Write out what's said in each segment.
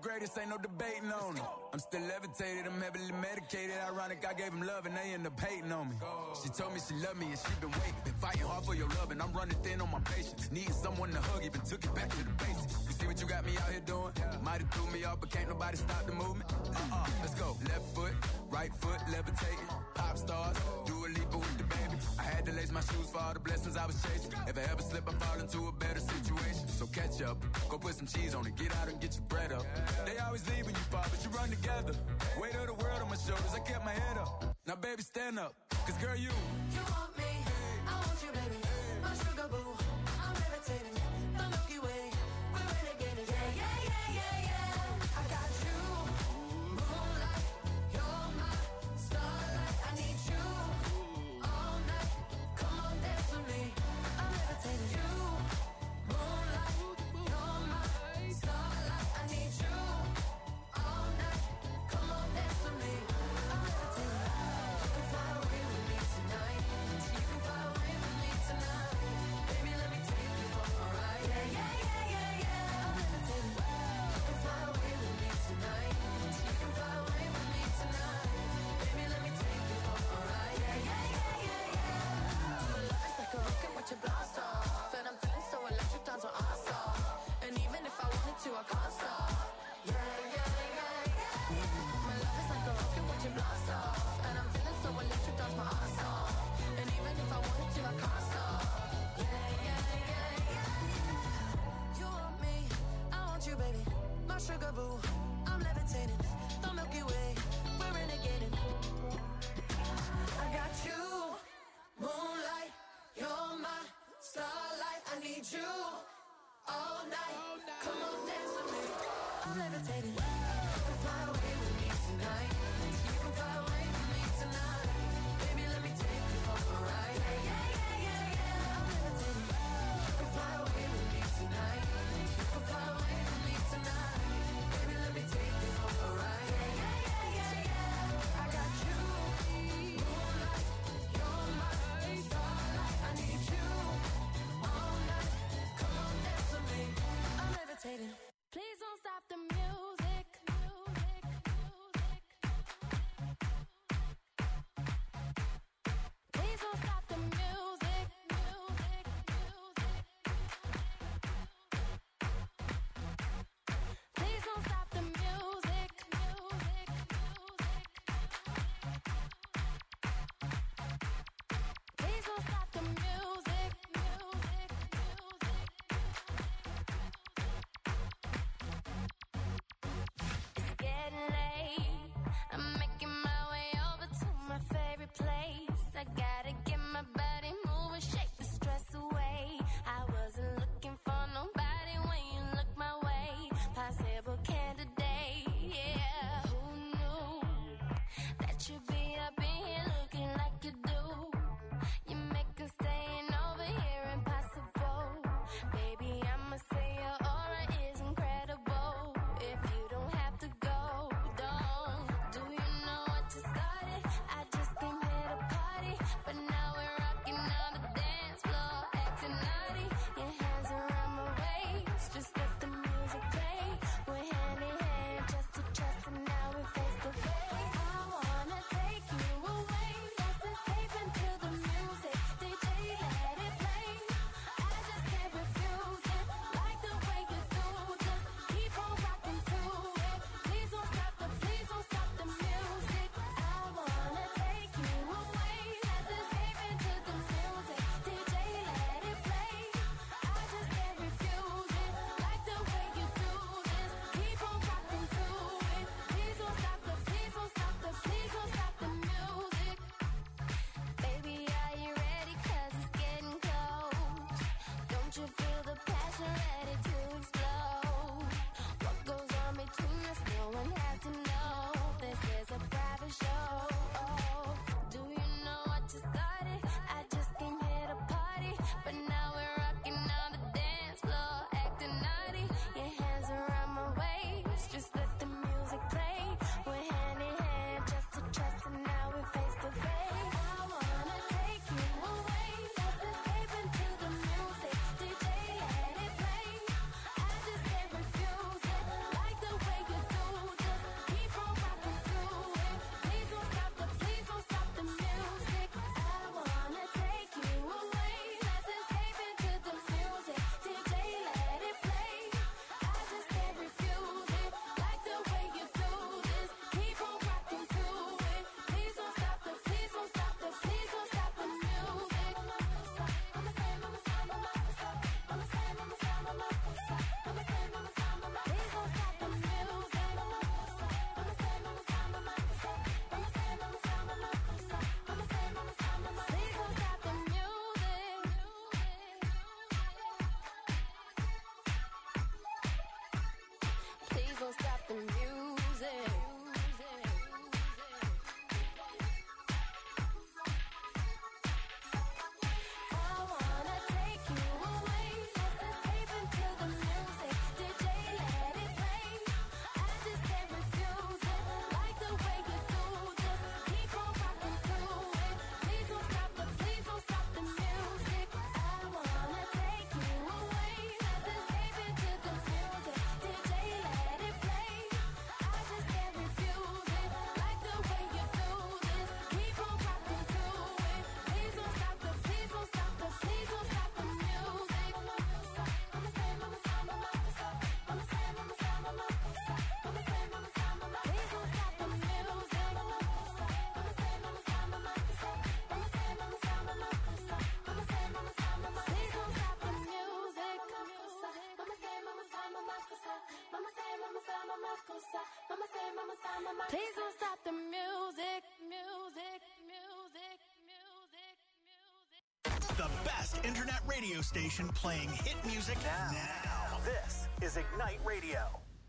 greatest, ain't no debating on it. I'm still levitated, I'm heavily medicated. Ironic, I gave him love and they end up hating on me. She told me she loved me and she been waiting. Been fighting hard for your love and I'm running thin on my patience. Needing someone to hug, even took it back to the basics. You see what you got me out here doing? Might have threw me off, but can't nobody stop the movement. Let's go. Left foot, right foot, levitating. Pop stars, do a leap with the baby. I had to lace my shoes for all the blessings I was chasing. If I ever slip, I fall into a better situation. So catch up, go put some cheese on it, get out and get your bread up. They always leave when you fall, but you run together. Weight of the world on my shoulders, I kept my head up. Now baby, stand up, cause girl, you want me, I want you, baby. My sugar boo, I'm levitating. The Milky Way, we're renegading. Yeah, yeah, yeah, yeah, yeah. I got you, moonlight, you're my starlight. I need you all night. Come on, dance with me. I'm levitating. You, moonlight, you're my starlight. I need you all night. Come on, dance with me. I'm levitating. You can fly away with me tonight. You can fly away with me tonight. Baby, let me take you for a ride. Yeah, yeah, yeah, yeah, yeah. I'm levitating. You can fly away with me tonight. You can fly away with me tonight. Baby, let me take you for a ride. Yeah, yeah, yeah, yeah, yeah. My love is like a rocket, watch it blast off. And I'm feeling so electric, dance with us off. And even if I wanted to, I can't stop. Yeah, yeah, yeah, yeah. My love is like a rocket, watch it blast off. And I'm feeling so electric, dance my ass off. And even if I wanted to, I can't stop. Yeah, yeah, yeah, yeah. You want me, I want you, baby. My sugar boo, I'm levitating. The Milky Way, we're renegading. I got you, moonlight, you're my starlight. I need you all night. Come on, dance with me. I'm levitating. You can fly away with me tonight. You can fly away with me tonight. Baby, let me take you for a ride. Yeah, yeah, yeah, yeah, yeah. I'm levitating. You can fly away with me tonight. You can fly away with me tonight. Baby, let me take you for a ride. Yeah, yeah, yeah, yeah, yeah. I got you, moonlight, you're my starlight. I need you all night. Come on, dance with me. I'm levitating. Please don't stop the music. Please don't stop the music. The best internet radio station playing hit music now. This is Ignite Radio.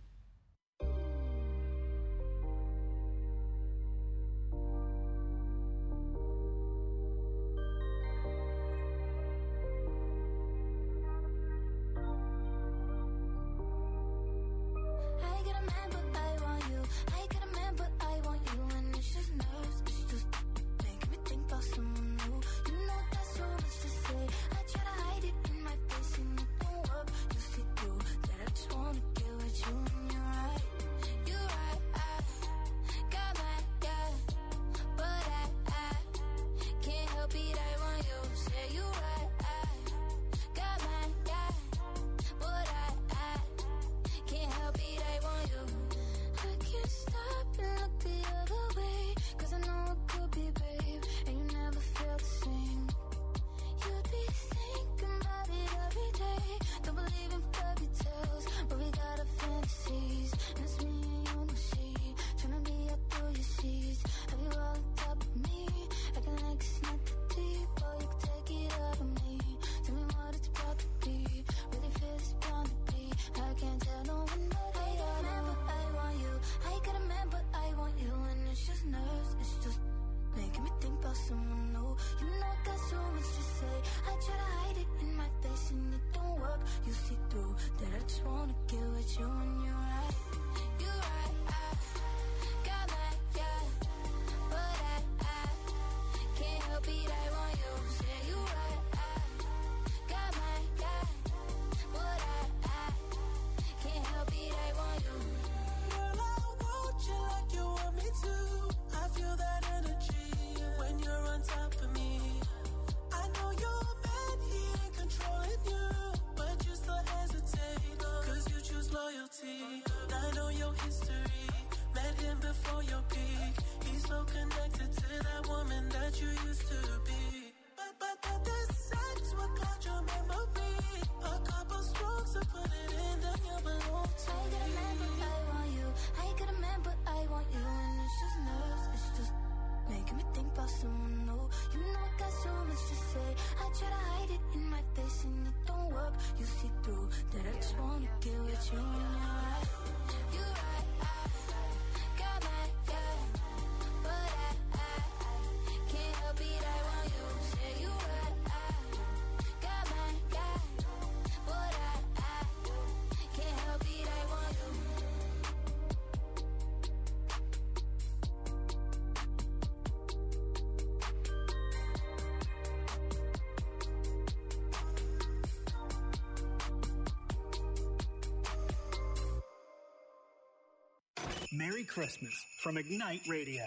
Merry Christmas from Ignite Radio.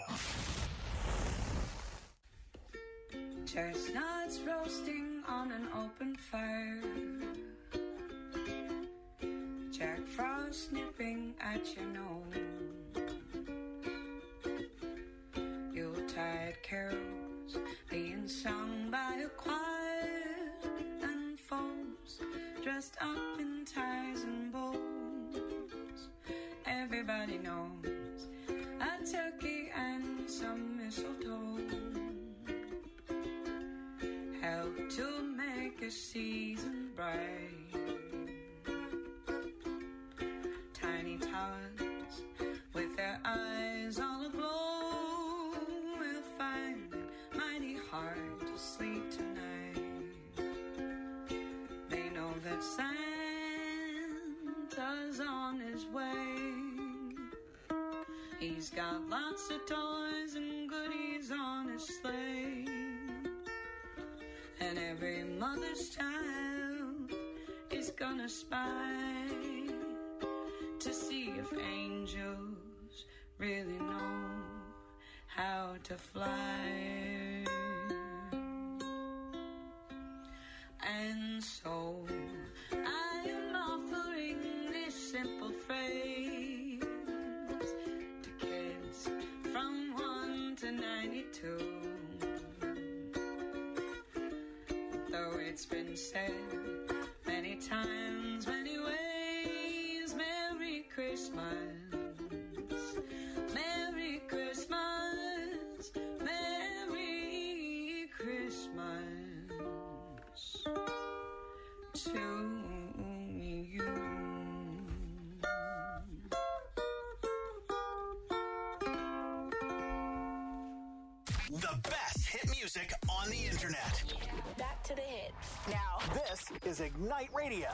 Chestnuts roasting on an open fire. Jack Frost nipping at your nose. Yuletide carols being sung by a choir. And folks dressed up in ties and bows. Everybody knows a turkey and some mistletoe help to make a season bright. Tiny tots with their eyes all aglow will find it mighty hard to sleep tonight. They know that Santa's on his way. He's got lots of toys and goodies on his sleigh. And every mother's child is gonna spy to see if angels really know how to fly. And so I am offering this simple phrase to kids from 1 to 92. Though it's been said many times, many ways, Merry Christmas, Merry internet. Back to the hits. Now, this is Ignite Radio.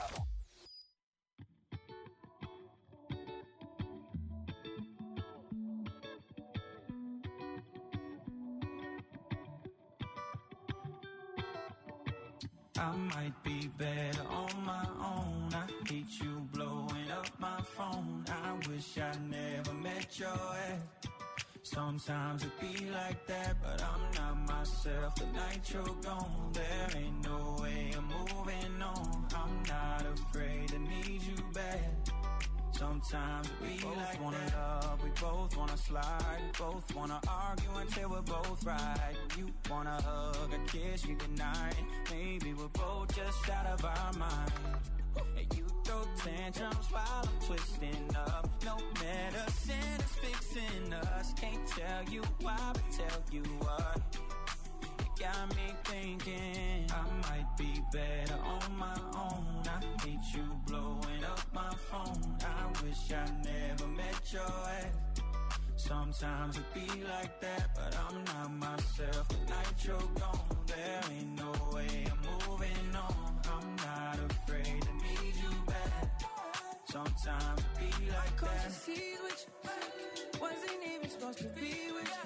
I might be better on my own. I hate you blowing up my phone. I wish I never met your ex. Sometimes it be like that, but I'm not myself. The night you're gone, there ain't no way I'm moving on. I'm not afraid to need you back. Sometimes we both like wanna that. Love, we both wanna slide, we both wanna argue until we're both right. You wanna hug, a kiss you goodnight. Maybe we're both just out of our mind. And you throw tantrums while I'm twisting up. No medicine is fixing us. Can't tell you why, but tell you what. Got me thinking I might be better on my own. I hate you blowing up my phone. I wish I never met your ex. Sometimes it be like that, but I'm not myself. The night you're gone, there ain't no way I'm moving on. I'm not afraid to need you back. Sometimes it be like that. Wasn't even supposed to be with you.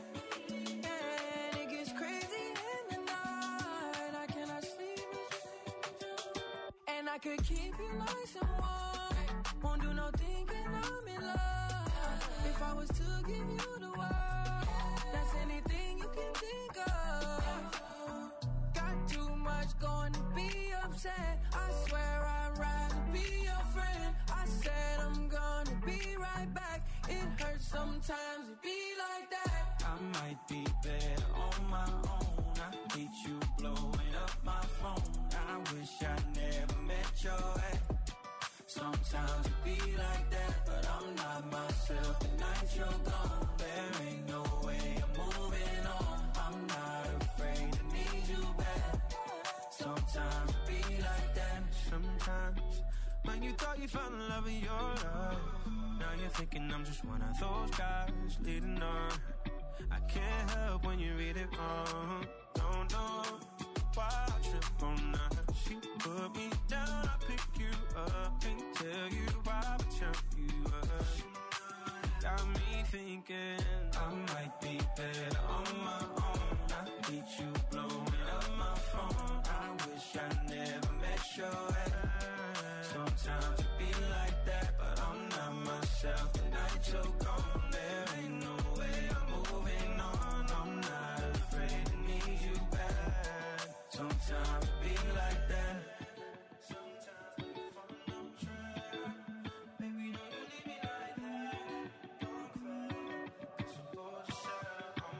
And it gets crazy in the night. I cannot sleep with you. And I could keep you nice and warm. Won't do no thinking I'm in love. If I was to give you the world, that's anything you can think of. Got too much going to be upset. I swear I'd rather be your friend. I said I'm gonna be right back. It hurts sometimes to be like that. I might be better on my own. I hate you blowing up my phone. I wish I never met your ex. Sometimes it be like that, but I'm not myself. The night you're gone, there ain't no way I'm moving on. I'm not afraid to need you back. Sometimes it be like that. Sometimes when you thought you found the love of your life, now you're thinking I'm just one of those guys leading on. I can't help when you read it wrong. Don't know why I trip on that. She put me down, I pick you up. Can't tell you why I turn you up. Got me thinking I might be better on my own. I hate you blowing up my phone. I wish I never met your ex. Sometimes it be like that, but I'm not myself. The night you're gone, there ain't no way I'm moving on. I'm not afraid to need you back. Sometimes it be like that. Sometimes we fall on track. Baby, don't you leave me like that. Don't cry, 'cause I'm bored just out on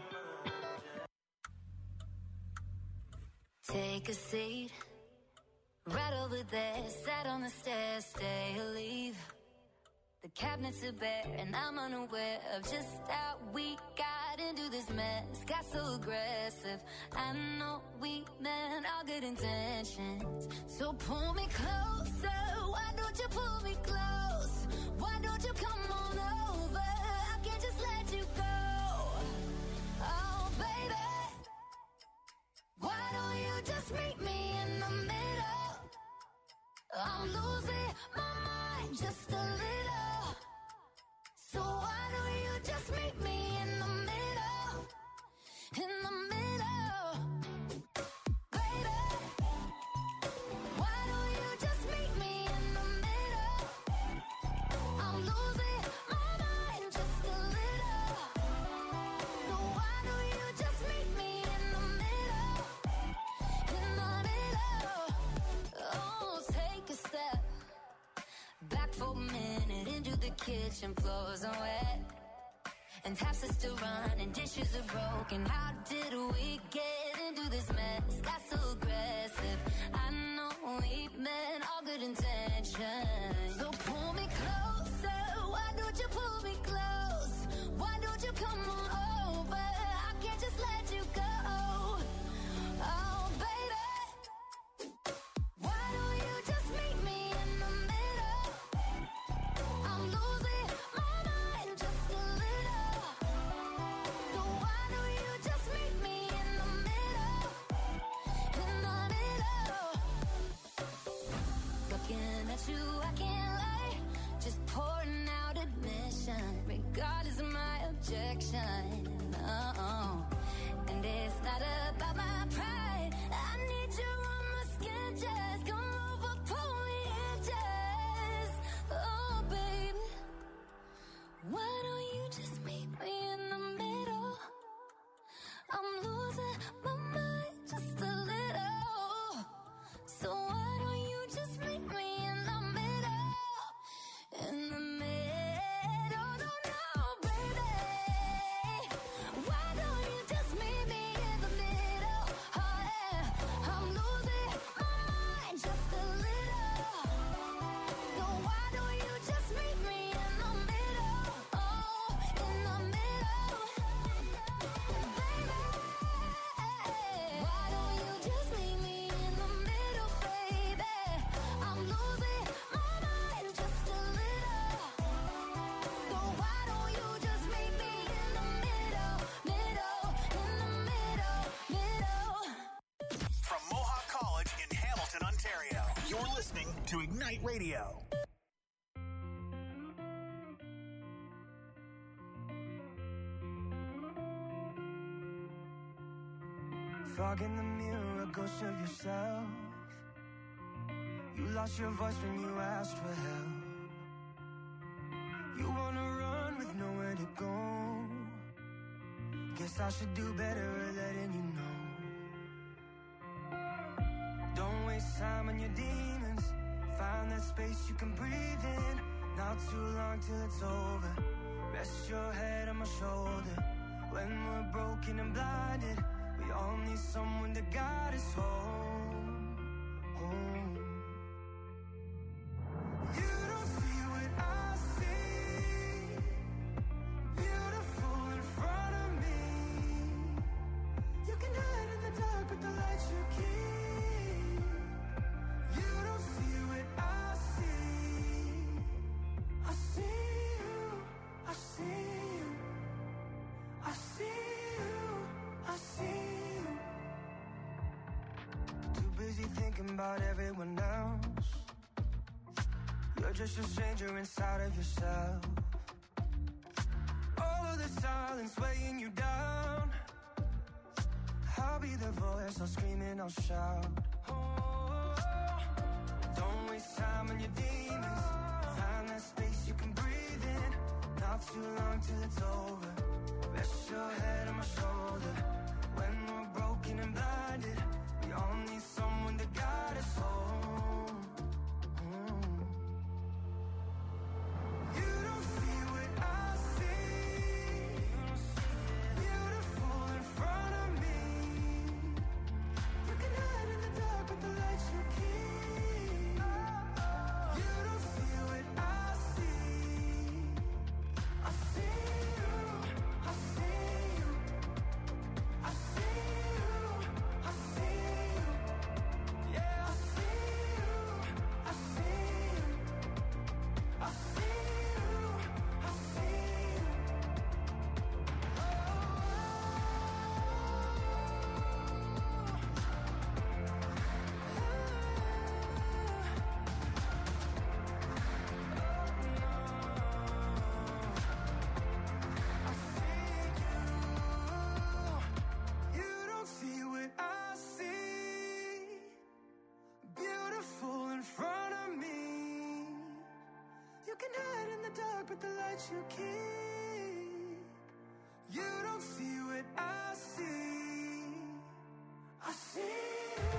my Take a seat, right over there, sat on the stairs, stay or leave. The cabinets are bare and I'm unaware of just how we got into this mess. Got so aggressive, I know we meant all good intentions. So pull me closer, why don't you pull me close? Why don't you come on over, I can't just let you go. Oh baby, why don't you just meet me in the middle? I'm losing my mind just a little. So why don't you just meet me in the middle? In the middle. Baby, why don't you just meet me in the middle? I'm losing my mind just a little. So why don't you just meet me in the middle? In the middle. Oh, take a step back for a minute into the kitchen, floors are wet and taps are still running, dishes are broken. How did we get into this mess? Got so aggressive, I know we meant all good intentions. So pull me closer, why don't you pull me close? Why don't you come on over, I can't just let you go. Oh baby, why don't you just meet me in the middle? I'm losing my mind just a little. So why don't you just meet me in the middle? affection. And it's not about my pride. I need you on my skin, just come over, pull me in, just. Oh, baby, why don't you just meet me in the middle? I'm losing my mind just a little. So why don't you just meet me in the middle? In the middle, no, baby. Why don't you just meet me in the middle? Oh yeah, I'm losing my mind just a little. So why don't you just meet me in the middle? Oh, in the middle, baby. Why don't you just meet me in the middle, baby? I'm losing my mind just a little. So why don't you just meet me in the middle, in the middle. From Mohawk College in Hamilton, Ontario, you're listening to Ignite Radio. Fog in the mirror, a ghost of yourself. You lost your voice when you asked for help. You wanna run with nowhere to go. Guess I should do better at letting you know. Don't waste time on your demons. Find that space you can breathe in. Not too long till it's over. Rest your head on my shoulder. When we're broken and blinded, we all need someone to guide us home, home. You don't see what I see. Beautiful in front of me. You can hide in the dark, but the light you keep. You don't see what I see. I see you. I see you. I see you. I see you. Too busy thinking about everyone else. You're just a stranger inside of yourself. All of the silence weighing you down. I'll be the voice, I'll scream and I'll shout. Oh, don't waste time on your demons. Find that space you can breathe in. Not too long till it's over. Rest your head on my shoulder. When we're broken and blinded, we all need someone to guide us home. You don't see what I see. Beautiful in front of me. You can hide in the dark, but the light you keep. You don't see what I see. I see you. I see you. I see you. I see you. Yeah, I see you. I see you. I see you. I see you. You don't see what I see. Beautiful in front of me. You can hide in the dark, but the light you keep. You don't see what I see. I see you.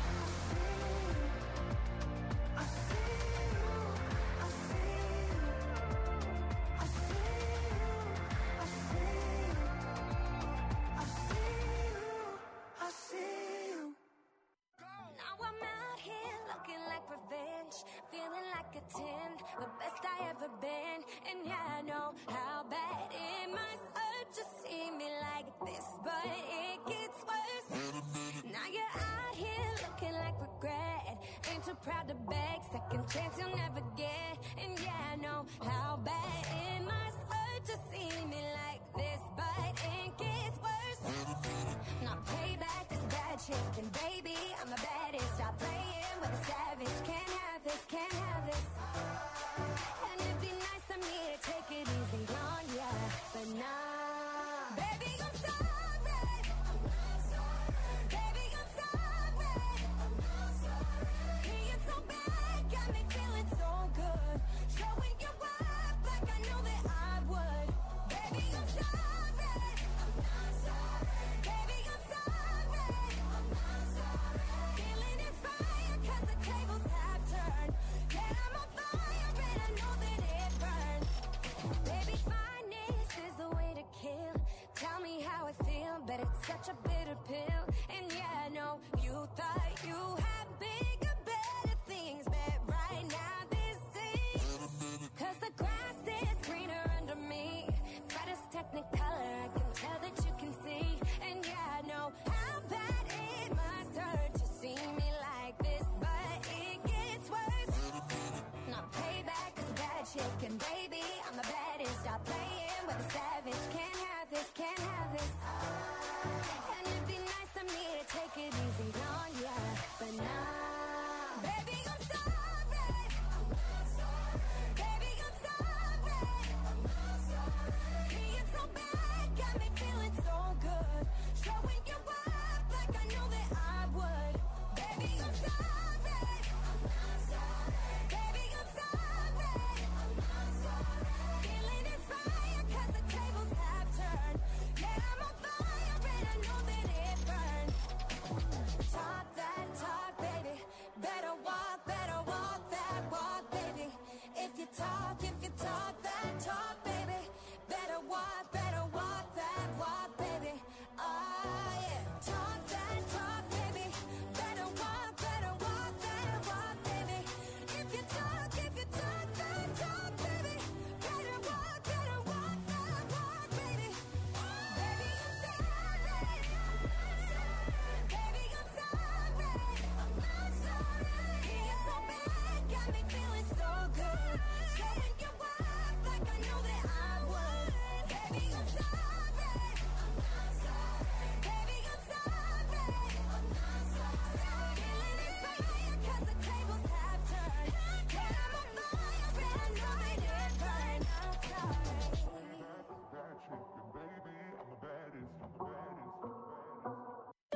I see you. I see you. I see you. I see you. I see you. I see you. Now I'm out here looking like revenge, feeling like a 10, the best I ever been. And yeah, I know how bad it must hurt to see me like this, but it gets worse. Now you're out here looking like regret, ain't too proud to beg, second chance you'll never get. And yeah, I know how bad it must hurt to see me like this, but it gets worse. Now payback is bad shit, and baby, I'm the baddest. Stop playing with a savage, can't have this, can't have this. And it'd be nice of me to take it easy on ya, but nah.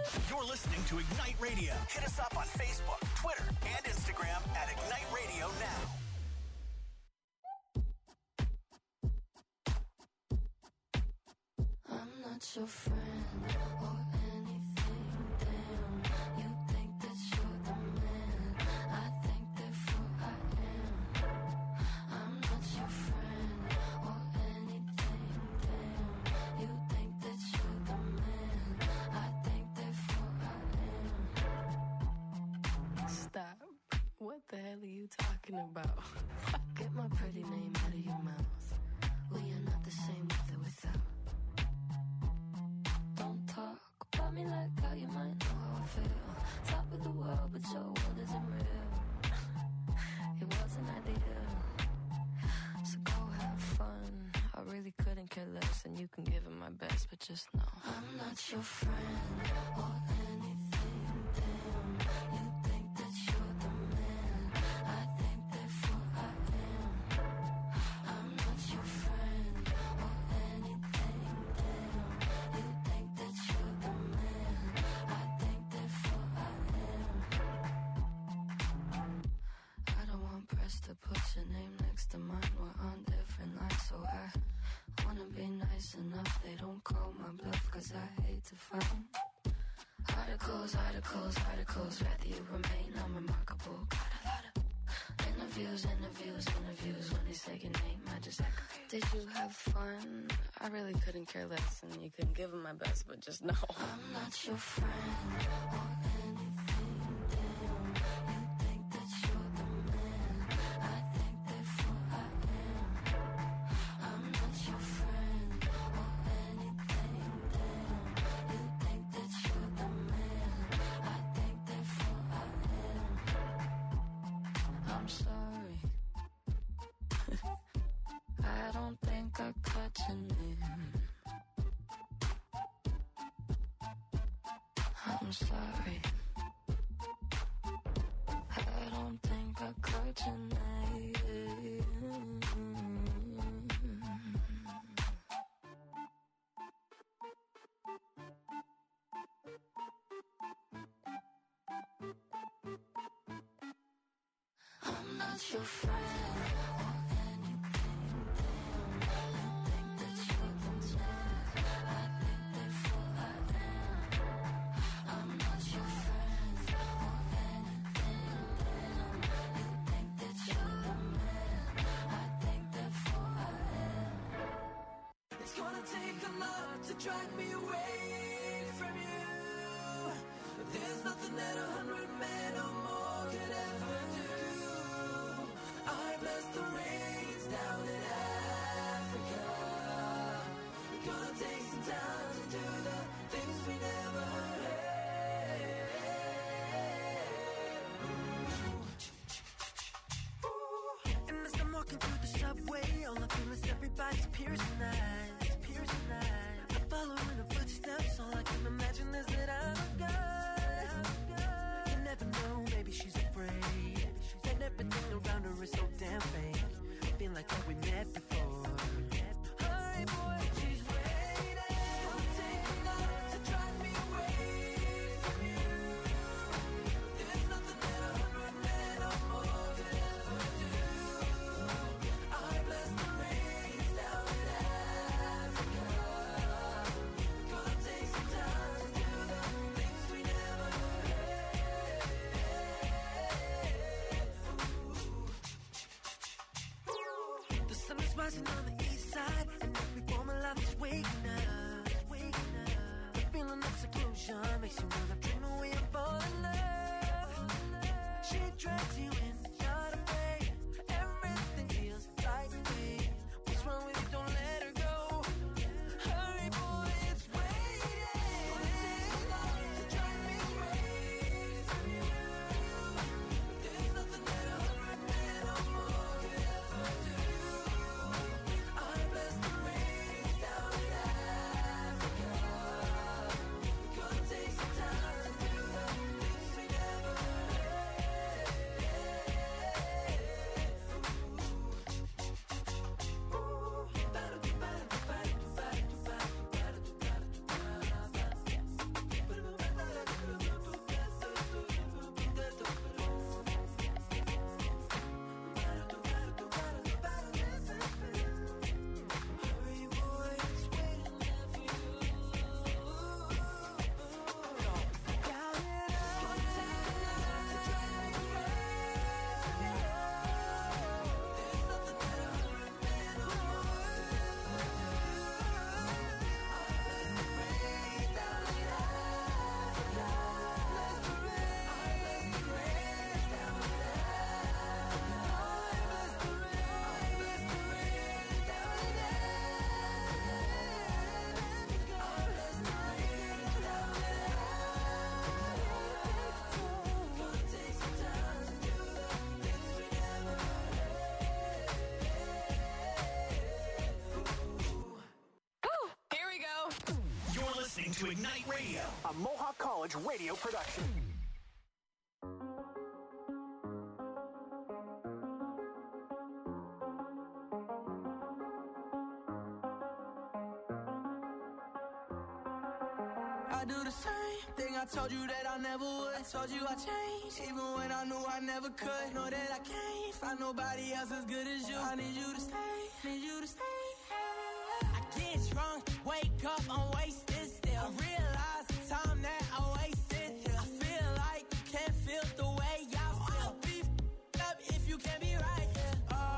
You're listening to Ignite Radio. Hit us up on Facebook, Twitter, and Instagram at Ignite Radio Now. I'm not your friend or anything, damn. You think that you're the man, I think therefore I am. I'm not your friend or anything, damn. You think that you're the man, I think therefore I am. Stop. What the hell are you talking about? Get my pretty name out of your mouth. We are not the same with or without. Don't talk about me like how you might know how I feel. Top of the world, but your world isn't real. It wasn't ideal. So go have fun. I really couldn't care less, and you can give it my best, but just know I'm not your friend or anything, damn. You think that you're the man, I think therefore I am. I'm not your friend or anything, damn. You think that you're the man, I think therefore I am. I don't want press to put your name next to mine. We're on different lines, so I wanna be nice enough. They don't call my bluff, cause I hate to find articles, rather you remain unremarkable. Got a lot of interviews. When they say your name, I just aggravate. Did you have fun? I really couldn't care less, and you couldn't give them my best, but just know I'm not your friend or anything, damn. You think that you're the man, I think therefore I am. I'm not your friend or anything, damn. You think that you're the man, I think therefore I am. I'm sorry. I don't think I caught your name. I'm sorry. I don't think I caught your name. I'm not your friend or anything, damn. You think that you're the man, I think therefore I am. I'm not your friend or anything, damn. You think that you're the man, I think therefore I am. It's gonna take a lot to drag me away from you. There's nothing that 100 men or more could ever do. I bless the rains down in Africa. We're gonna take some time to do the things we never had. And as I'm walking through the subway, all I feel is everybody's piercing eyes. I'm following the footsteps, all I can imagine is that I'm a guy. You never know, maybe she's afraid. And everything around her is so damn fake. Feel like that we met before. Hi boy, she's waiting. Gonna take a lot to drive me away from you. There's nothing that 100 men or more could ever do. I bless the rains down in Africa. Gonna take some time to do the things we never had. The sun is rising on the east side, and every woman life is waking up. The feeling of seclusion makes you wanna dream away and fall in love. She drags you in, not afraid. Everything feels right way. What's wrong with you? Don't let her go. Hurry, boy, it's waiting. To drive me away from you. There's nothing that 100 men or more could ever do. I bless the rains down in Africa. We're gonna take some time to do the things we never had. to Ignite Radio, a Mohawk College radio production. I do the same thing I told you that I never would. I told you I changed, even when I knew I never could. Know that I can't find nobody else as good as you. I need you to stay, need you to stay. I get drunk, wake up, I'm wasted still. I realize the time that I wasted here. I feel like you can't feel the way I feel. I'll be up if you can't be right here.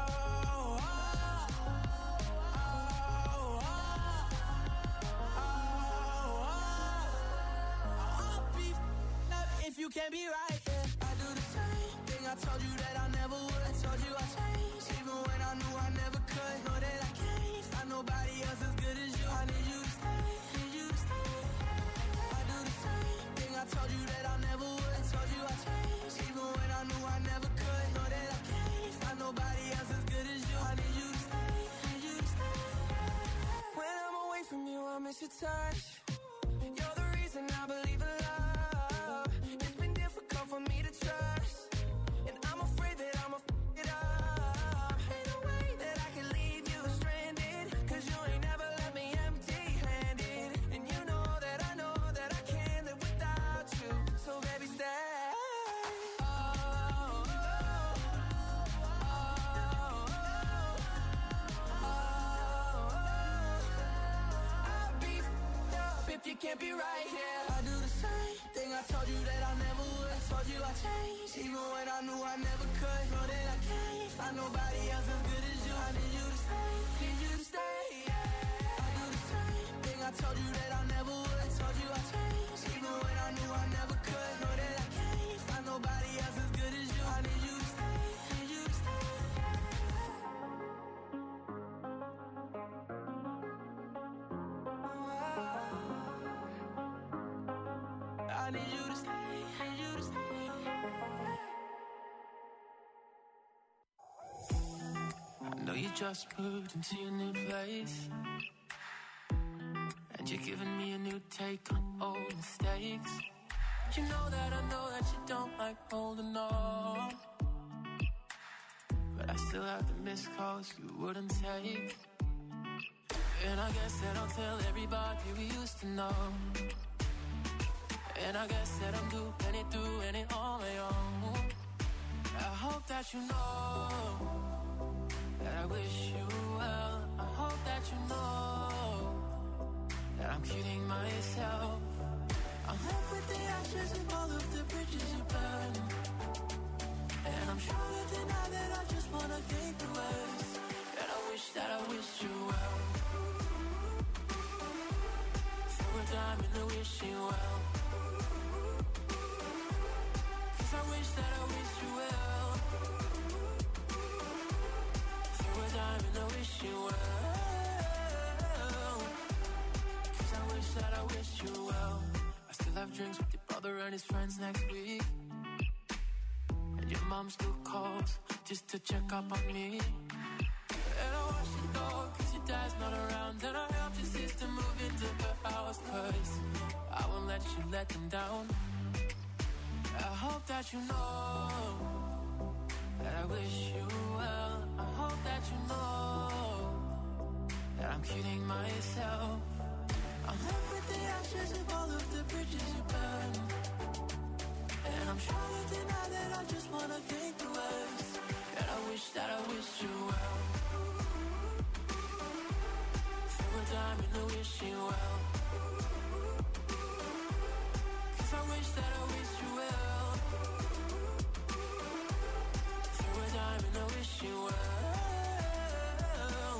If you can't be right, yeah. I do the same thing I told you that I never would. I told you I changed, even when I knew I never could. Know that I can't find nobody else as good as you. I need you to stay, need you to stay. I do the same thing I told you that I never would. I told you I changed, even when I knew I never could. Know that I can't find nobody else as good as you. I need you to stay, need you to stay. When I'm away from you, I miss your touch. You're the reason I believe in love. For me to trust, and I'm afraid that I'ma f it up. Ain't no way that I can leave you stranded, cause you ain't never left me empty-handed. And you know that I can't live without you. So baby, stay. I'll be f***ed up if you can't be right here. I do the same thing I told you that I never would. Told you I changed, even when I knew I never could. Know that I can't find nobody else as good as you. I need you to stay, need you to stay. I do the same thing I told you that I never would. I told you I changed, even when I knew I never could. Know that I can't find nobody else as good as you. I need you to stay, need you to stay. I need you to stay, need you to stay. I know you just moved into your new place, and you're giving me a new take on old mistakes. You know that I know that you don't like holding on, but I still have the missed calls you wouldn't take. And I guess that I'll tell everybody we used to know. And I guess that I'm doing it on my own. I hope that you know that I wish you well. I hope that you know that I'm kidding myself. I'm left with the ashes of all of the bridges you burned, and I'm trying to deny that I just wanna think the worst. And I wish that I wished you well. Throw a dime in the wishing well. I wish that I wish you well. Throw a dime and I wish you well. Cause I wish that I wish you well. I still have drinks with your brother and his friends next week, and your mom still calls just to check up on me. And I watch you go cause your dad's not around, and I helped your sister move into her house, cause I won't let you let them down. I hope that you know that I wish you well. I hope that you know that I'm kidding myself. I'm left with the ashes of all of the bridges you burned, and I'm trying to deny that I just wanna think the worst. And I wish that I wished you well. Throw a dime in the wishing well. Cause I wish that I wished you well. And I wish you well.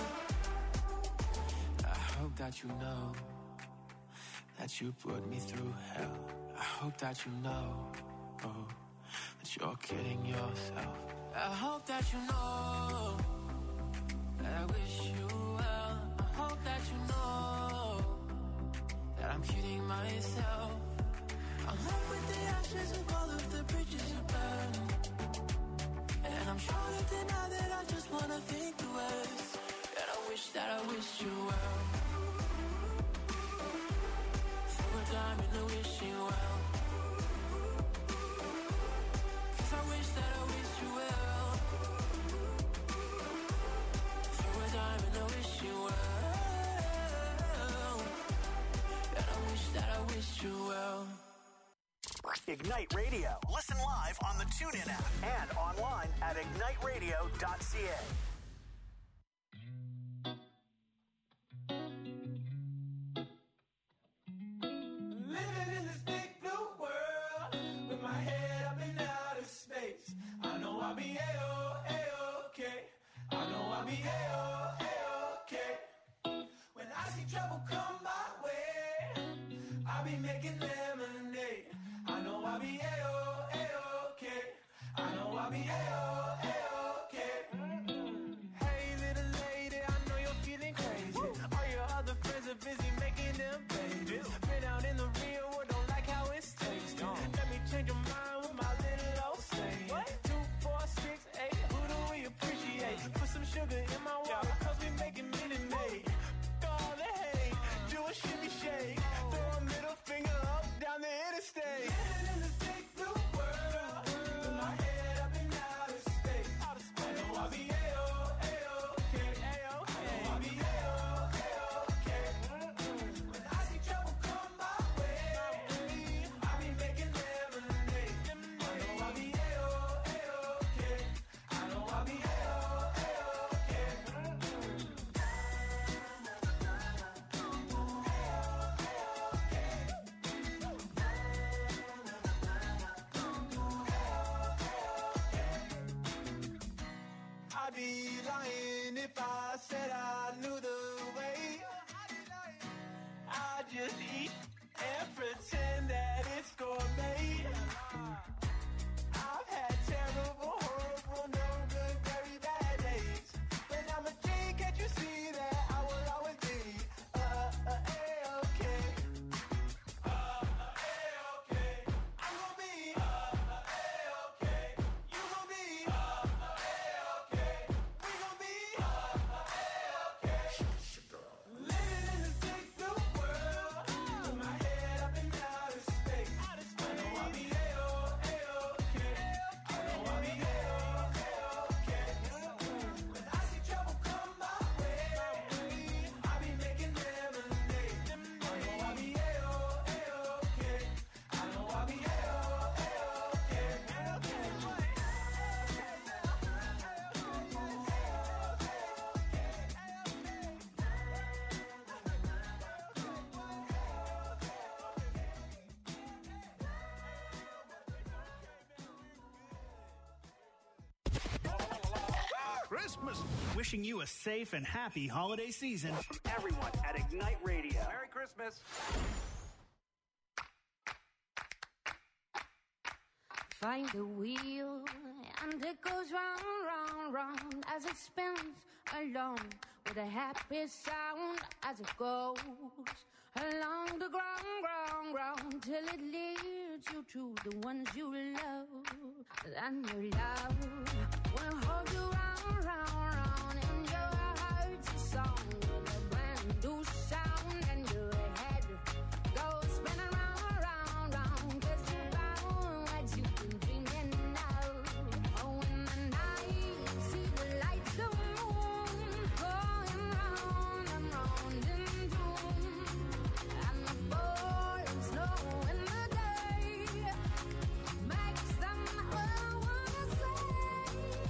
I hope that you know that you put me through hell. I hope that you know that you're kidding yourself. I hope that you know that I wish you well. I hope that you know that I'm kidding myself. I'm left with the ashes of all of the bridges you burned, and I'm trying to deny that I just wanna think the worst. And I wish that I wish you well. Throw time in the wishing well. 'Cause I wish that I wished you well. Through a time in the wishing well. And I wish that I wished you well. Ignite Radio. Listen live on the TuneIn app and online at igniteradio.ca. Living in this big blue world with my head up in outer space. I know I'll be A-okay. I know I'll be A-okay. When I see trouble come my way, I'll be making lemonade. I know I'll be A-okay. I know I'll be A-okay. Hey little lady, I know you're feeling crazy. All your other friends are busy making them babies. Been out in the real world, don't like how it's tasting. Let me change your mind with my little old saying. 2, 4, 6, 8, who do we appreciate? Put some sugar in my water, 'cause we making Minute Maid. All the hate, do a shimmy shake. Throw a middle finger up down the interstate. Living in this big blue world with my head up in outer space. I know I'll be A-okay. I know I'll be A-okay. When I see trouble come my way, I'll be making lemonade. I know I'll be A-okay. I know I'll be A-okay. I'd be lying if I said I knew the way. I just eat and pretend that it's gourmet. I've had terrible, horrible, no good, very bad days. But I'm a G, can't you see that I will always be A-okay. A-okay. I'm gonna be A-okay. You gonna be A-okay. We gonna be A-okay. Living in this big blue world with my head up in outer space. I know I'll be A-okay. I know I'll be A-okay. When I see trouble come my way, I'll be making lemonade. I know I'll be A-okay. I know I'll be A-okay. Christmas. Wishing you a safe and happy holiday season from everyone at Ignite Radio. Merry Christmas. Find the wheel and it goes round, round, round as it spins along with a happy sound as it goes along the ground, ground, ground till it leads you to the ones you love. And your love will hold you round, round, round in your heart's a song with a brand new sound and your head goes spinning round, round, round 'cause you found what you've been dreaming of. Oh, in the night, see the lights of the moon going round and round in tune, and the falling snow in the day makes them all wanna say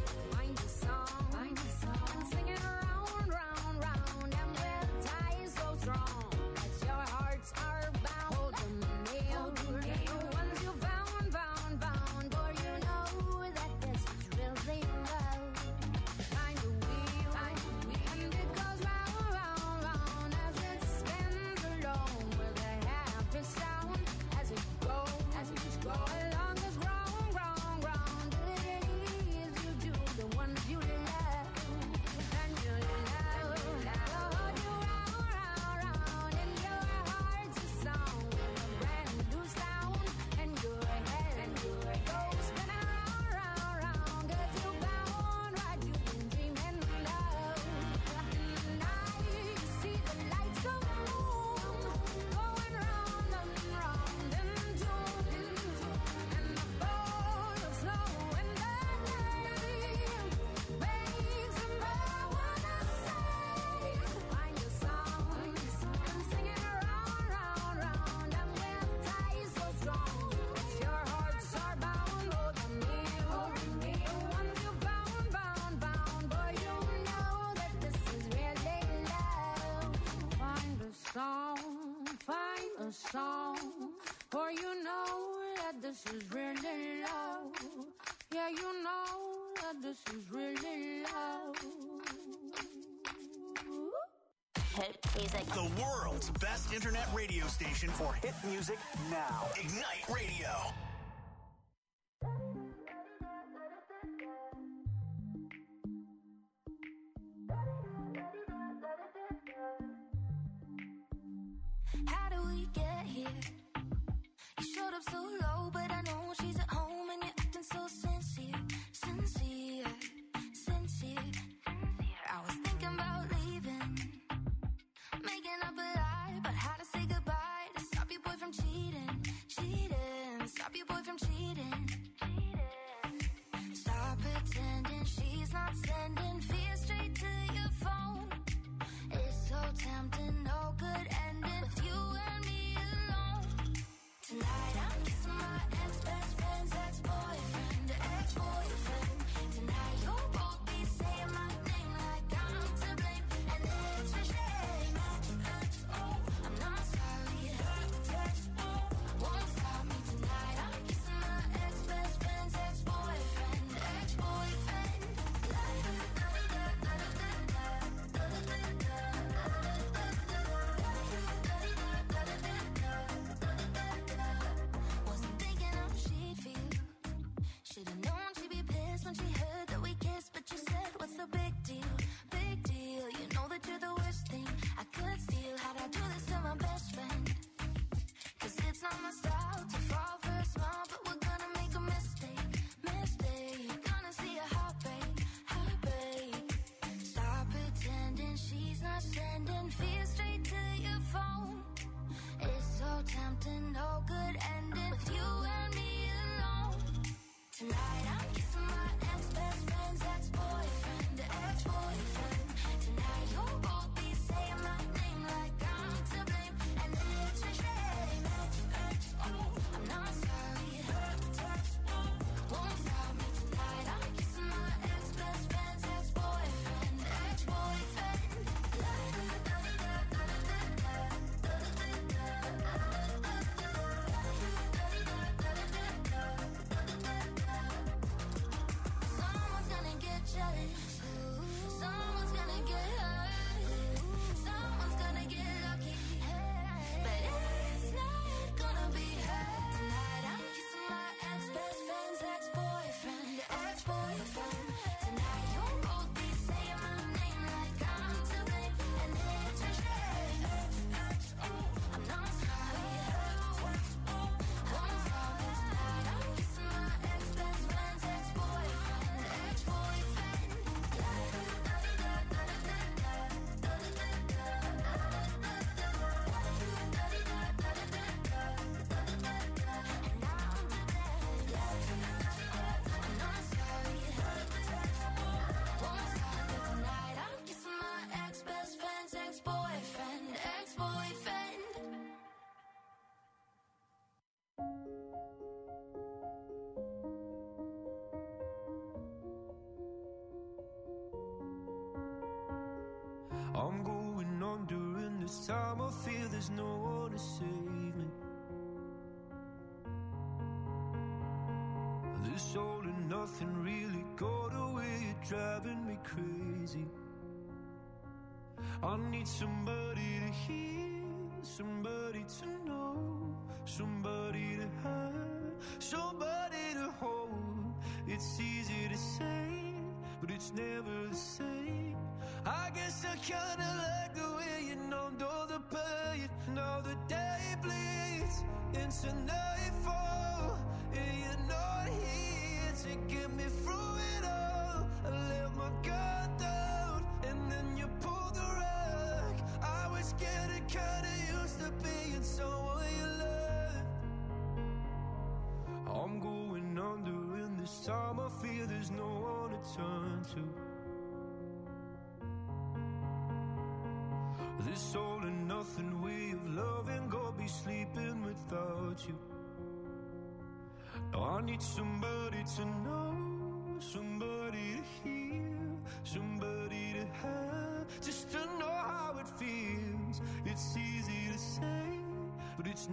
a song, or you know that this is really love. Yeah, you know that this is really love. Hit music. The world's best internet radio station for hit music now. Ignite Radio. How do we get here? You showed up so low, but I know she's at home and you're acting so sincere. Sincere, sincere. I was thinking about leaving, making up a lie about how to say goodbye to stop your boy from cheating. Cheating, stop your boy from cheating. Stop pretending she's not sending fear straight to your phone. It's so tempting, no good ending with you and me alone. Tonight I'm kissing my ex-best friend's ex-boyfriend, ex-boyfriend. Tonight you'll both be saying my name like I'm to blame, and it's a shame. I'm not sorry. Won't stop me tonight. I'm kissing my ex-best friend's ex-boyfriend, ex-boyfriend. Wasn't thinking how she'd feel. Should've known she'd be pissed when she heard that we kissed, but you said, what's the big deal? Big deal. You know that you're the worst thing I could steal. How'd I do this to my best friend? 'Cause it's not my style to fall for a smile, but we're gonna make a mistake. Mistake. Gonna see a heartbreak. Heartbreak. Stop pretending she's not sending fear straight to your phone. It's so tempting, no good ending with you and me alone. Tonight I'm kissing my ex-best friend's ex-boyfriend, ex-boyfriend. Tonight you'll both be saying my name like I'm to blame, and it's a shame. I'm not sorry. Won't stop me tonight. I'm kissing my ex-best friend's ex-boyfriend, ex-boyfriend. Someone's gonna get jealous. Someone's gonna get hurt. Someone's gonna get lucky. But it's not gonna be her. Tonight I'm kissing my ex-best friend's ex-boyfriend, ex-boyfriend. Tonight you'll both be saying my name like I'm to blame, and it's a shame. I'm not sorry. Won't stop me tonight. I'm kissing my ex-best friend's ex-boyfriend, ex-boyfriend. I'm not sorry. Won't stop me tonight. I'm kissing my ex-best friend's ex-boyfriend, ex-boyfriend. I'm going on during this time. I feel there's no one to save me. This all and nothing really got away. You're driving me crazy. I need somebody to hear, somebody to know, somebody to have, somebody to hold. It's easy to say, but it's never the same. I guess I kinda like the way you numbed all the pain. Now the day bleeds into nightfall, and you're not here to get me through it all. I let my guard down, and then you pulled the rug. I was getting kinda used to being someone you loved. I'm going under, and this time I feel there's no one to turn to. This all and nothing way of loving, go be sleeping without you. Now I need somebody to know, somebody to hear, somebody to have, just to know how it feels. It's easy to say, but it's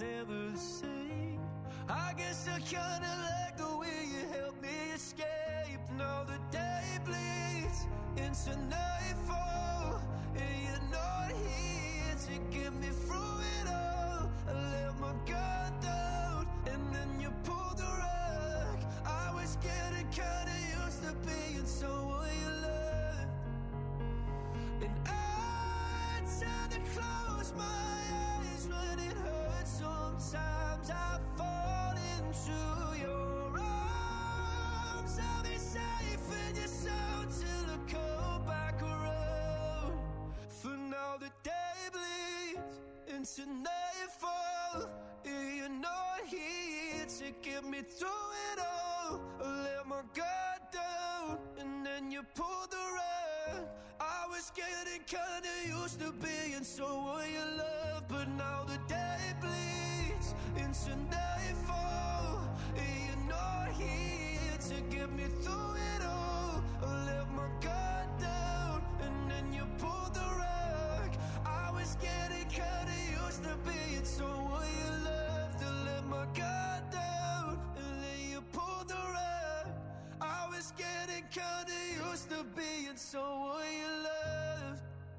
into nightfall, and you're not here to get me through it all. I let my guard down, and then you pulled the rug. I was getting kinda used to being someone you loved, and I tend to close my eyes when it hurts. Sometimes I fall into your arms. I'll be safe in your soul till I come back around. For now the day bleeds into nightfall, and you're not here to get me through it all. I let my guard down, and then you pulled the rug. I was getting kinda used to being someone you love, but now the day bleeds into nightfall, and you're not here to get me through it all. I let my guard down, and then you pulled the rug. I was getting kinda used to being someone you loved. I let my guard down, and then you pulled the rug. I was getting kinda used to being someone you loved.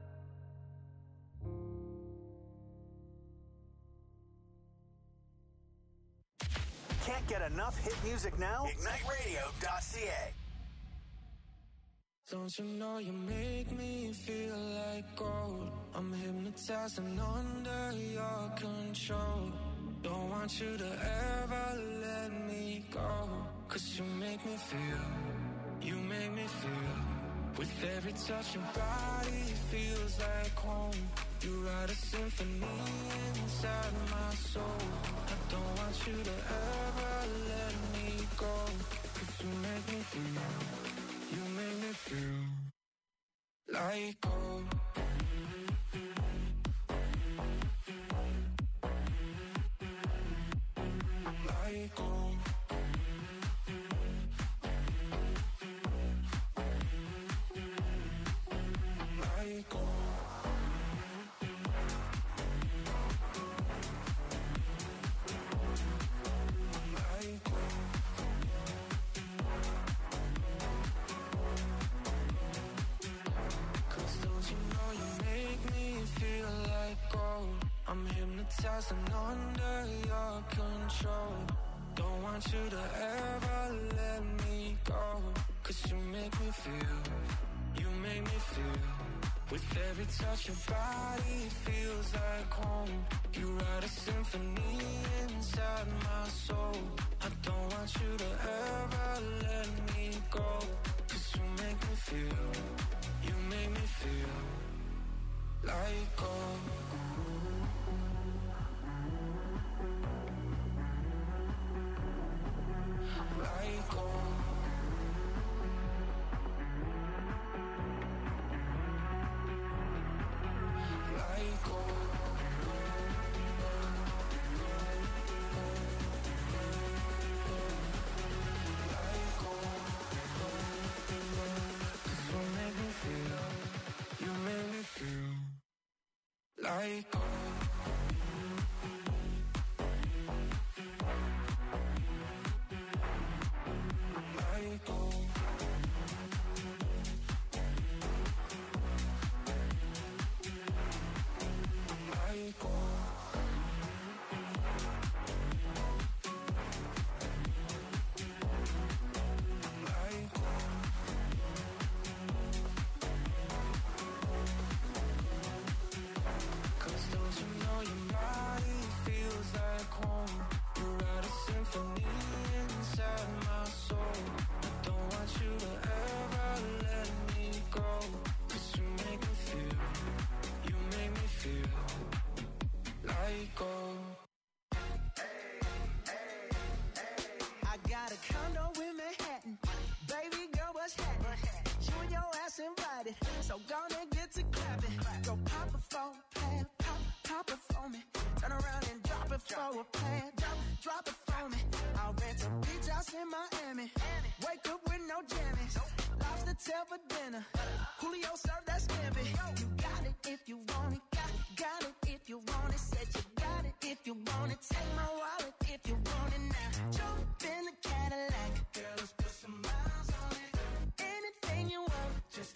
Can't get enough hit music now? IgniteRadio.ca. Don't you know you make me feel like gold? I'm hypnotized and under your control. Don't want you to ever let me go. 'Cause you make me feel, you make me feel. With every touch your body feels like home. You write a symphony inside my soul. I don't want you to ever let me go. 'Cause you make me feel, you make me feel like gold. Like gold. Like gold. I'm hypnotized and under your control. Don't want you to ever let me go. 'Cause you make me feel, you make me feel. With every touch your body feels like home. You write a symphony inside my soul. I don't want you to ever let me go. 'Cause you make me feel, you make me feel like gold. Like gold. Like gold. Like gold. 'Cause you make me feel, you make me feel like gold. Like gold. Like gold. Like gold. 'Cause don't you know your body feels like home? You write a symphony inside my soul. I don't want you to ever let me go. 'Cause you make me feel, you make me feel like gold. I got a condo in Manhattan. Baby girl, what's happening? You and your ass invited, so gonna get to clapping. Go pop it for a plan, pop it for me. Turn around and drop it for a plan, drop it for me. I'll rent a beach house in Miami. Wake up with no jammies. Lobster tail for dinner. Julio served that scampi. You got it if you want it. Got it if you want it. Said you got it if you want it. Take my wallet if you want it now. Jump in the Cadillac. Girl, let's put some miles on it. Anything you want, just to put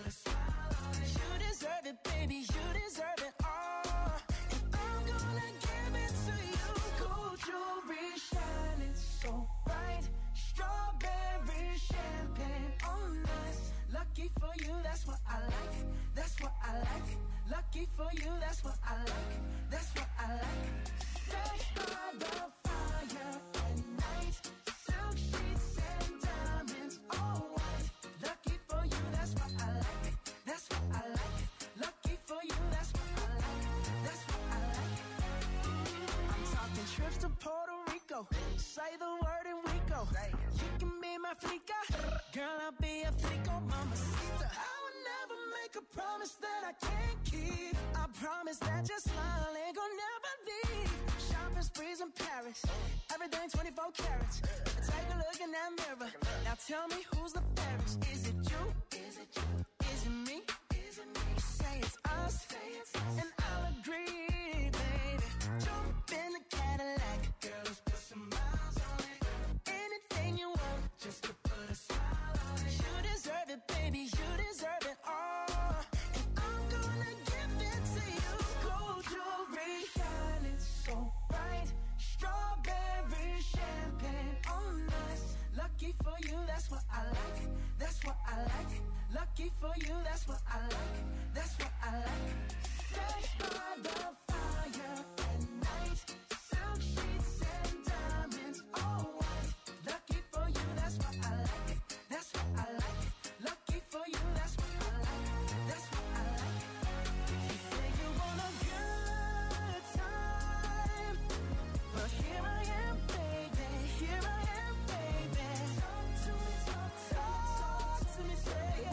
a smile on it. You deserve it, baby, you deserve it all. And I'm gonna give it to you. Gold jewelry shining so bright. Strawberry champagne on us. Lucky for you, that's what I like. That's what I like. Lucky for you, that's what I like. That's what I like. Sex by the fire at night. Silk sheets and diamonds, all white. Lucky for you, that's what I like. That's what I like. Lucky for you, that's what I like. That's what I like. I'm talking trips to Puerto Rico. Say the word and we go. You can be my flica. Girl, I'll be a flico, mamacita. I would never make a promise that I can't keep. I promise that your smile ain't gonna never leave. Shopping sprees in Paris. Everything 24 carats. Take a look in that mirror. Now tell me who's the fairest. Is it you? Is it you? Is it me? Is it me? You say it's us. And I'll agree, baby. Jump in the Cadillac. Girl, let's put some miles on it. Anything you want, just to put a smile on it. You deserve it, baby, you deserve it all. And I'm gonna give it to you. Gold jewelry shining so bright. Strawberry champagne on us. Lucky for you, that's what I like. That's what I like. Lucky for you, that's what I like. That's what I like. Sex by the fire at night. Silk sheets and diamonds, all white. Lucky for you, that's what I like. That's what I like. Lucky for you, that's what I like. That's what I like. You say you want a good time, but here I am, baby. Here I am, baby. Talk to me, talk to me, tell me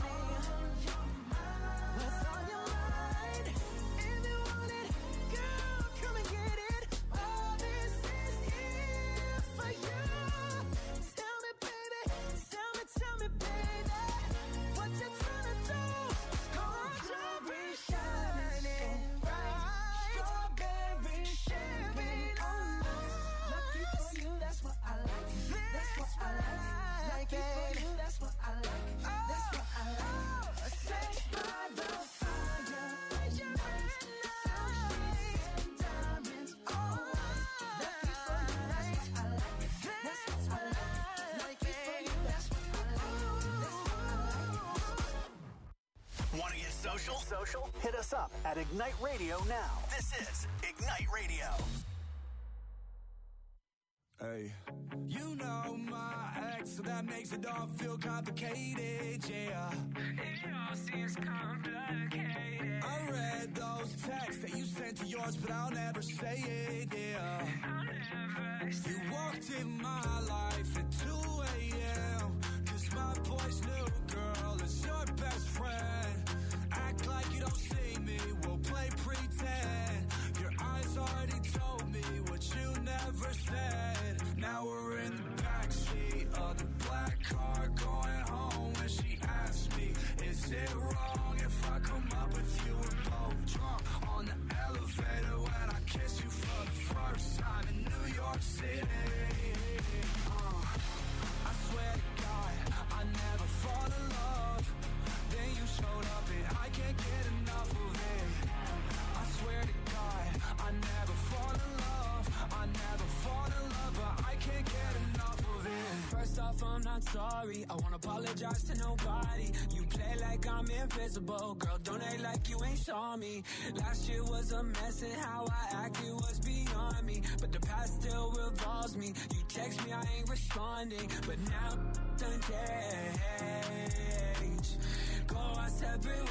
what's on your mind. If you want it, girl, come and get it. All this is here for you. Tell me, baby, tell me, baby, what you tryna do? Gold jewelry shining bright. Strawberry champagne on us. Lucky for you, that's what I like. That's what I like. Lucky for you, that's what I like. That's what I like. Sex by the fire at night. Silk sheets and diamonds, all white. Lucky for you, that's what I like. That's what I like. Lucky for you, that's what I like. That's what I like. Want to get social? Hit us up at Ignite Radio now. This is Ignite Radio. Hey, you know my ex, so that makes it all feel complicated, yeah. It all seems complicated. I read those texts that you sent to yours, but I'll never say it, yeah. I'll never say you walked in my life at 2 a.m. Cause my boy's new girl is your best friend. Act like you don't see me, we'll play pretend. Your eyes already told me what you never said. Now we're in the backseat of the black car going home. And she asked me, is it wrong if I come up with you and both drunk on the elevator when I kiss you for the first time in New York City? I swear to God, I never fall in love. Then you showed up and I can't get enough of it. I swear to God, I never fall in love. I never fall in love, but I can't get enough of it. First off, I'm not sorry. I won't apologize to nobody. You play like I'm invisible. Girl, don't act like you ain't saw me. Last year was a mess and how I acted was beyond me. But the past still revolves me. You text me, I ain't responding. But now done change. Go our separate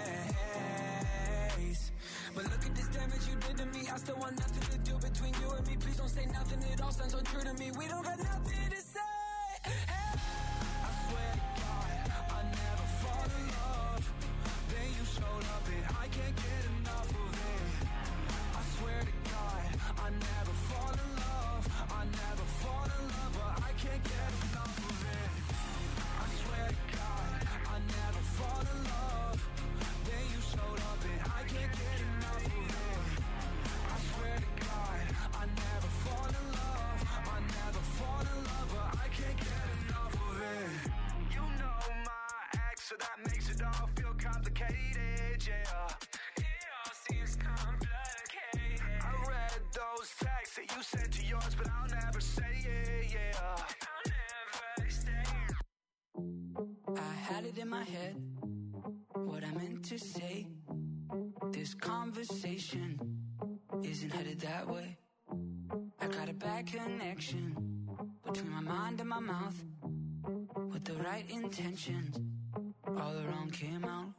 ways. But look at this damage you did to me. I still want nothing to do between you and me. Please don't say nothing, it all sounds untrue to me. We don't got nothing to say. Hey. I swear to God, I never fall in love. Then you showed up and I can't get enough of it. I swear to God, I never fall in love. I never fall in love, but I can't get enough of it. I swear to God, I never fall in love. Then you showed up and I can't get enough of it. I swear to God, I never fall in love. I never fall in love, but I can't get enough of it. You know my ex, so that makes it all feel complicated, yeah. It all seems complicated. I read those texts that you sent to yours, but I'll never say it, yeah. I'll never say it. I had it in my head, what I meant to say. This conversation isn't headed that way. I got a bad connection between my mind and my mouth. With the right intentions, all the wrong came out.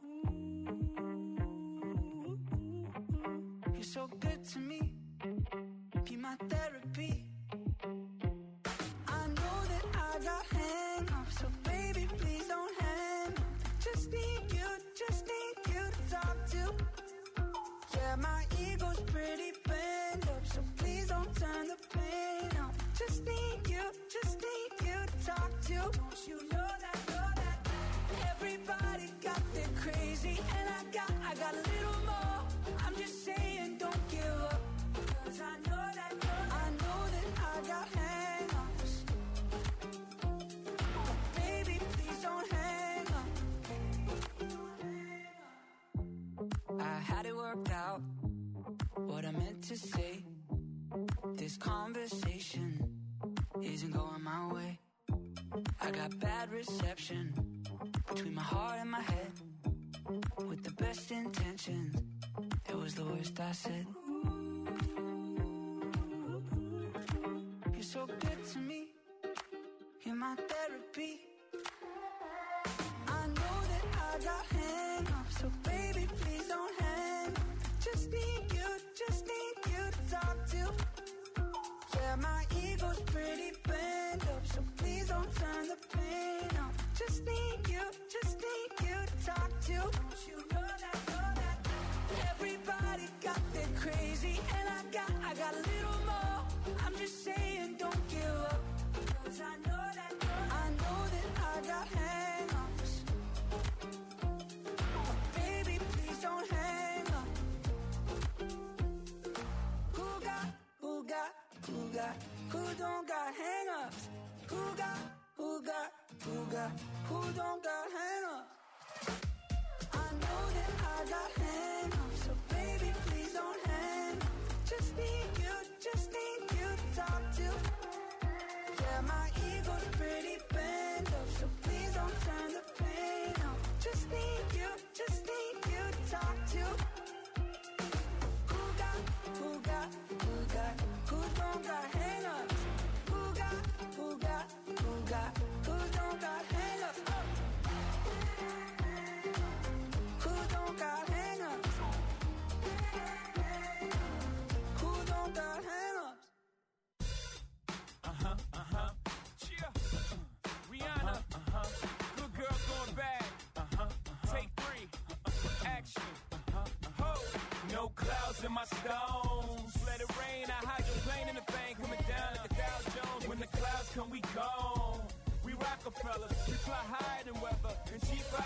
You're so good to me, be my therapy. I know that I got hang-ups, so baby, please don't hang up. Just need you to talk to. Yeah, my ego's pretty bent up, so please don't turn the pain up. Just need you to talk to. Don't you know that everybody got their crazy, and I got a little more. I'm just saying, don't give up, 'cause I know that I got hang-ups. Baby, please don't hang up. I had it worked out, what I meant to say. This conversation isn't going my way. I got bad reception between my heart and my head. With the best intentions, it was the worst I said. You're so good to me, you're my therapy. I know that I got hang-ups, so baby, please don't hang up. Just need you to talk to. Yeah, my ego's pretty bent up, so please don't turn the pain up. Just need you to talk to. Don't you know that everybody got their crazy, and I got a little more. I'm just saying, don't give up, 'cause I know that I got hang-ups. Baby, please don't hang up. Who don't got hang-ups? Who don't got hang-ups? I know that I got hang-ups, so baby, please don't hang up. Just need you to talk to. Yeah, my ego's pretty bent up, so please don't turn the pain up. Just need you to talk to. Who don't got hang-ups? Who don't got hang-ups? Who don't got hang-ups? Who don't got hang-ups? Cheer. Rihanna. Good girl going bad. Take 3. Action. Ho. No clouds in my stones. Let it rain. I hydroplane in the thing coming down like the Dow Jones. When the clouds come, we gone. We Rockefellers. We fly higher than weather. And she fly